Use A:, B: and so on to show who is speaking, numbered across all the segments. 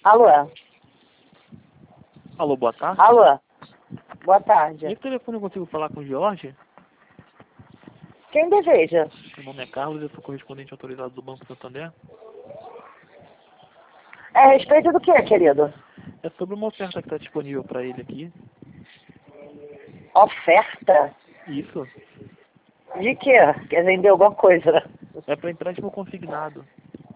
A: Alô?
B: Alô, boa tarde.
A: Alô? Boa tarde.
B: Nesse telefone eu consigo falar com o Jorge?
A: Quem deseja?
B: Meu nome é Carlos, eu sou correspondente autorizado do Banco Santander.
A: É a respeito do que, querido?
B: É sobre uma oferta que está disponível para ele aqui.
A: Oferta?
B: Isso.
A: De quê? Quer vender alguma coisa?
B: É para empréstimo consignado.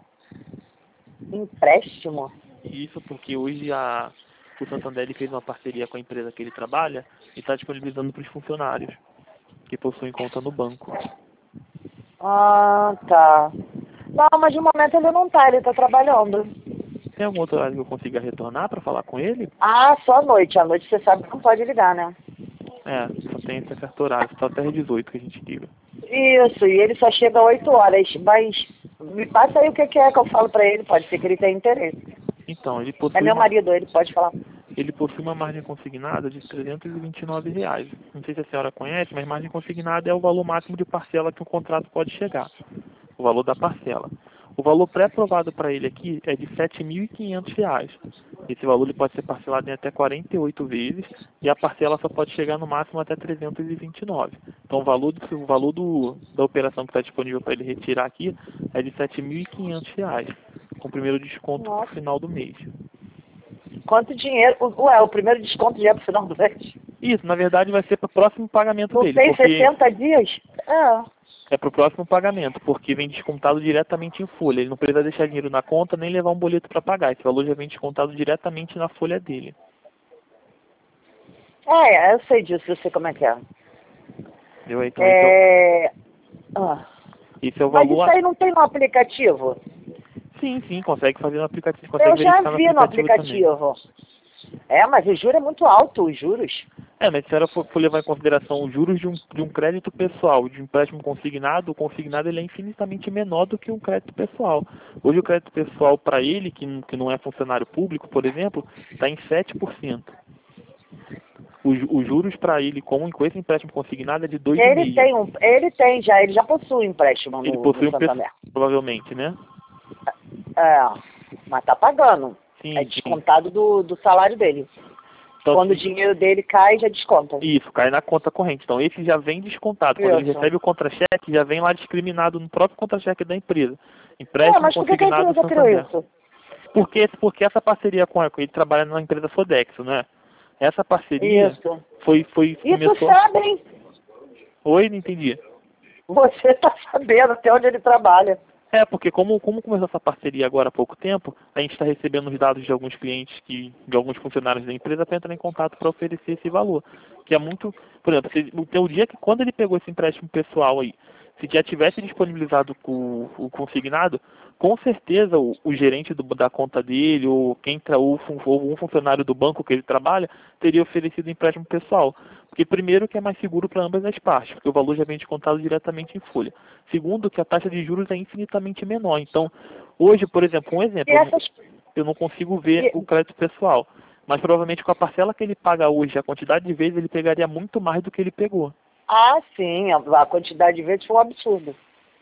A: Empréstimo?
B: Isso porque hoje o Santander ele fez uma parceria com a empresa que ele trabalha e está disponibilizando para os funcionários que possuem conta no banco.
A: Ah, tá. Não, mas de momento ele tá trabalhando.
B: Tem algum outro horário que eu consiga retornar para falar com ele?
A: Ah, só à noite. À noite você sabe que não pode ligar, né?
B: É, só tem esse certo horário, só até às 18 que a gente liga.
A: Isso, e ele só chega às 8 horas. Mas me passa aí o que que é que eu falo pra ele. Pode ser que ele tenha interesse.
B: Então,
A: É meu marido, ele pode falar.
B: ele possui uma margem consignada de R$ 329 reais. Não sei se a senhora conhece, mas margem consignada é o valor máximo de parcela que o contrato pode chegar. O valor da parcela. O valor pré-aprovado para ele aqui é de R$ 7.500 reais. Esse valor ele pode ser parcelado em até 48 vezes e a parcela só pode chegar no máximo até 329. Então da operação que está disponível para ele retirar aqui é de R$ 7.500 reais, com o primeiro desconto no
A: Nossa.
B: final do mês.
A: Quanto dinheiro? Ué, o primeiro desconto já é pro final do mês.
B: Isso, na verdade, vai ser para o próximo pagamento
A: Não
B: dele,
A: tem
B: porque
A: 60 dias?
B: é para o próximo pagamento, porque vem descontado diretamente em folha. Ele não precisa deixar dinheiro na conta nem levar um boleto para pagar. Esse valor já vem descontado diretamente na folha dele.
A: Eu sei disso, eu sei como é que é.
B: Entendeu? Então,
A: É... Ah.
B: esse é o
A: Mas isso
B: valor.
A: aí não tem no aplicativo?
B: Sim, sim, consegue fazer no aplicativo,
A: Eu
B: consegue
A: já
B: verificar no
A: vi no
B: aplicativo também.
A: aplicativo. É, mas o juro é muito alto, os juros.
B: É, mas se a senhora for levar em consideração os juros de um crédito pessoal, de um empréstimo consignado, o consignado ele é infinitamente menor do que um crédito pessoal. Hoje o crédito pessoal para ele, que não é funcionário público, por exemplo, está em 7%. Os juros para ele, com esse empréstimo consignado, é de 2,5%.
A: Ele já possui um empréstimo
B: Ele
A: no
B: possui um pessoal,
A: Santander.
B: provavelmente, né?
A: É, mas tá pagando. É
B: Sim, sim.
A: descontado do salário dele.
B: Então,
A: Quando o dinheiro dele cai, já desconta.
B: isso, cai na conta corrente. Então, esse já vem descontado. Quando ele
A: Isso.
B: recebe o contra-cheque, já vem lá discriminado no próprio contra-cheque da empresa. Empréstimo
A: Mas por que a
B: consignado
A: empresa criou
B: Santander.
A: isso?
B: Porque essa parceria com ele trabalha na empresa Sodexo, né? Essa parceria
A: Isso. Isso
B: começou...
A: sabem.
B: Oi, não entendi.
A: Você tá sabendo até onde ele trabalha.
B: É, porque como começou essa parceria agora há pouco tempo, a gente está recebendo os dados de alguns clientes, de alguns funcionários da empresa para entrar em contato para oferecer esse valor. Que é muito... Por exemplo, tem o dia que quando ele pegou esse empréstimo pessoal aí, se já tivesse disponibilizado o consignado, com certeza o gerente da conta dele, ou ou um funcionário do banco que ele trabalha, teria oferecido empréstimo pessoal. Porque primeiro que é mais seguro para ambas as partes, porque o valor já vem descontado diretamente em folha. Segundo, que a taxa de juros é infinitamente menor. Então, hoje, por exemplo,
A: E essas...
B: eu não consigo ver o
A: e-
B: crédito pessoal. Mas provavelmente com a parcela que ele paga hoje, a quantidade de vezes, ele pegaria muito mais do que ele pegou.
A: sim, a quantidade de vezes foi um absurdo.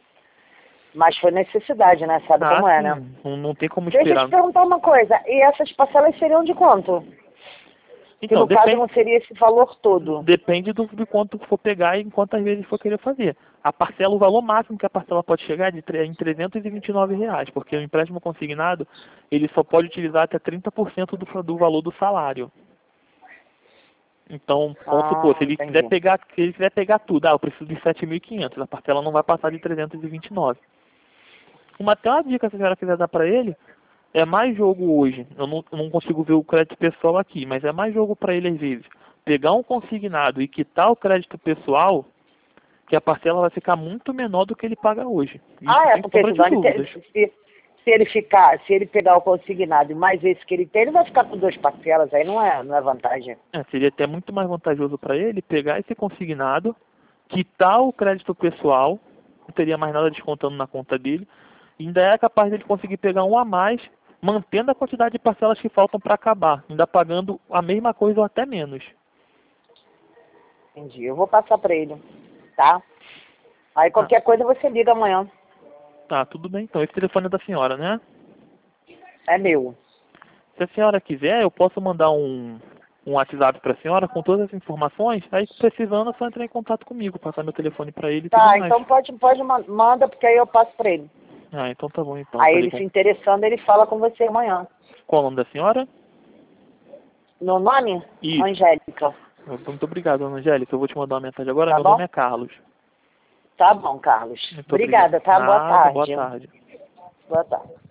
A: Mas foi necessidade, né? Sabe
B: Ah,
A: como é, né?
B: sim, não tem como
A: Deixa eu te
B: esperar.
A: perguntar uma coisa. E essas parcelas seriam de quanto? Que
B: Então,
A: no caso não seria esse valor todo.
B: depende de quanto for pegar e em quantas vezes for querer fazer. A parcela, o valor máximo que a parcela pode chegar é em R$ 329 reais, porque o empréstimo consignado, ele só pode utilizar até 30% do valor do salário. Então, vamos supor,
A: Entendi.
B: se ele quiser pegar tudo, eu preciso de 7.500, a parcela não vai passar de 329. Até uma dica, se a senhora quiser dar para ele, é mais jogo hoje. Eu não consigo ver o crédito pessoal aqui, mas é mais jogo para ele às vezes. Pegar um consignado e quitar o crédito pessoal, que a parcela vai ficar muito menor do que ele paga hoje. Isso sem
A: Porque
B: sombra de dúvidas.
A: se ele pegar o consignado e mais esse que ele tem, ele vai ficar com duas parcelas, aí não é vantagem.
B: Seria até muito mais vantajoso para ele pegar esse consignado, quitar o crédito pessoal, não teria mais nada descontando na conta dele, e ainda é capaz de ele conseguir pegar um a mais, mantendo a quantidade de parcelas que faltam para acabar, ainda pagando a mesma coisa ou até menos.
A: Entendi. Eu vou passar para ele, tá? Aí qualquer coisa você liga amanhã.
B: Tá, tudo bem. Então, esse telefone é da senhora, né?
A: É meu.
B: Se a senhora quiser, eu posso mandar um WhatsApp para a senhora com todas as informações. Aí, precisando, é só entrar em contato comigo, passar meu telefone para ele e tudo
A: Tá,
B: mais.
A: então manda, porque aí eu passo pra ele.
B: Ah, então tá bom, então.
A: Aí
B: Pra
A: ele se interessando, ele fala com você amanhã.
B: Qual o nome da senhora?
A: Meu nome?
B: Isso.
A: Angélica.
B: Muito obrigado, Ana Angélica. Eu vou te mandar uma mensagem agora.
A: Tá
B: Meu
A: bom?
B: nome é Carlos.
A: Tá bom, Carlos.
B: Muito
A: Obrigada,
B: obrigado.
A: tá? Boa
B: Nada,
A: tarde.
B: boa tarde.
A: Boa tarde.